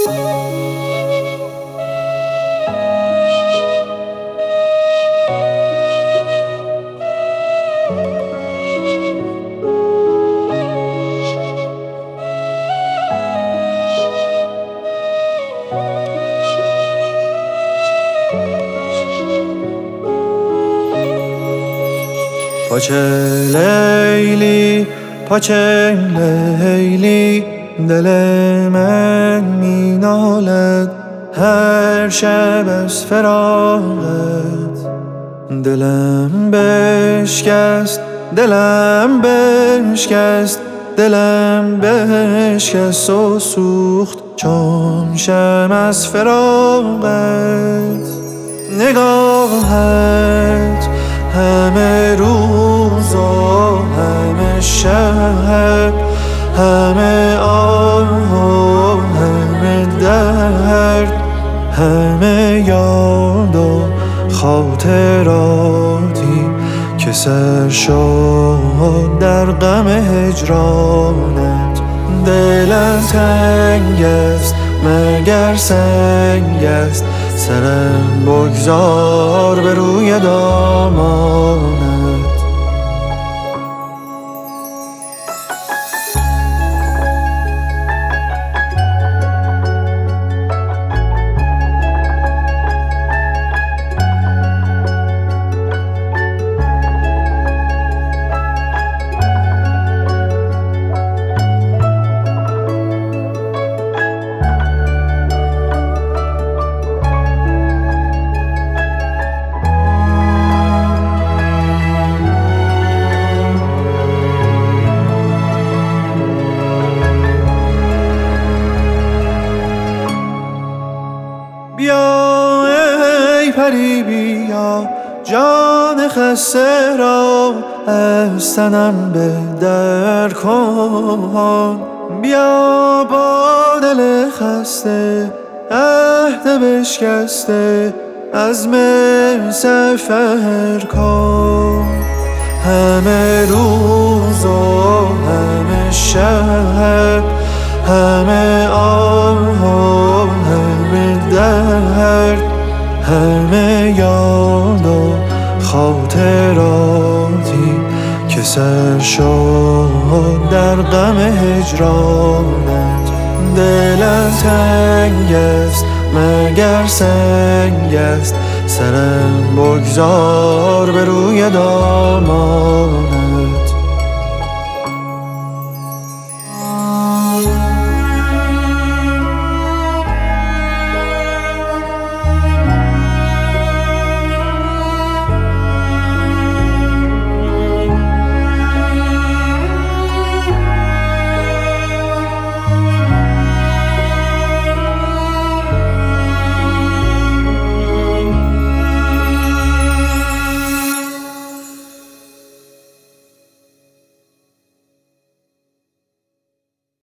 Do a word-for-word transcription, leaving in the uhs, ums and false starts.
پاچه لیلی پاچه لیلی دل من می نالد هر شب از فراقت. دلم بشکست دلم بشکست دلم بشکست و سوخت چون شمع از فراقت. نگاهت همه روز و همه شب، همه آه و همه درد، همه یاد و خاطراتی که سر شد در غم هجرانت. دلم تنگ است مگر سنگ است، سرم بگذار به روی دامانت. بیا ای پری بیا جان خسته را از تنم به در کن. بیا با دل خسته عهد بشکسته عزم سفر کن. همه روز و همه شب، همه آه و همه درد، همه یاد و خاطراتی که سر شد در غم هجرانت. دلم تنگ است مگر سنگ است، سرم بگذار به روی دامانت.